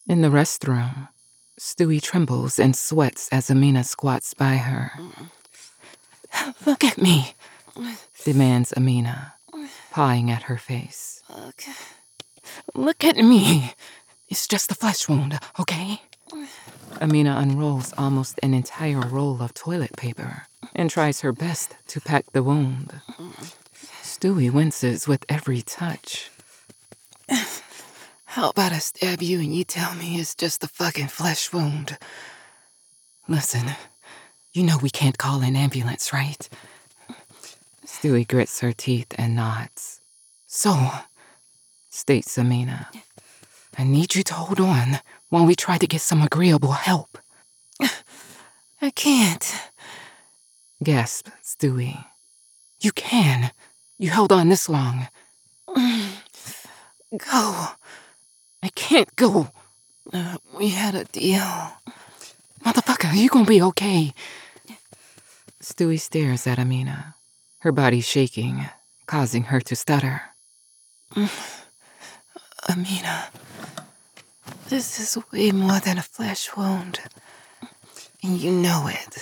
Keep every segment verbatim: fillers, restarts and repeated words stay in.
In the restroom, Stewie trembles and sweats as Amina squats by her. "Look at me," demands Amina, pawing at her face. Okay. "Look at me. It's just a flesh wound, okay?" Amina unrolls almost an entire roll of toilet paper and tries her best to pack the wound. Stewie winces with every touch. "How about I stab you and you tell me it's just a fucking flesh wound?" "Listen, you know we can't call an ambulance, right?" Stewie grits her teeth and nods. "So," states Amina, "I need you to hold on while we try to get some agreeable help." "I can't," gasps Stewie. "You can. You held on this long." "Go." "I can't go." Uh, we had a deal. "Motherfucker, you gonna be okay." Stewie stares at Amina, her body shaking, causing her to stutter. "Amina, this is way more than a flesh wound. And you know it.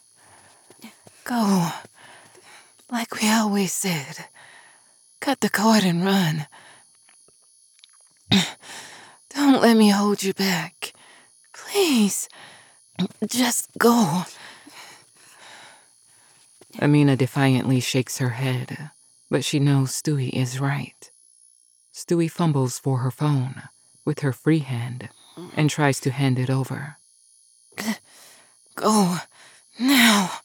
Go. Like we always said. Cut the cord and run. Don't let me hold you back. Please. Just go." Amina defiantly shakes her head, but she knows Stewie is right. Stewie fumbles for her phone with her free hand and tries to hand it over. "Go. Now."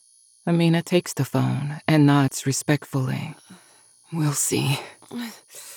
Amina takes the phone and nods respectfully. "We'll see."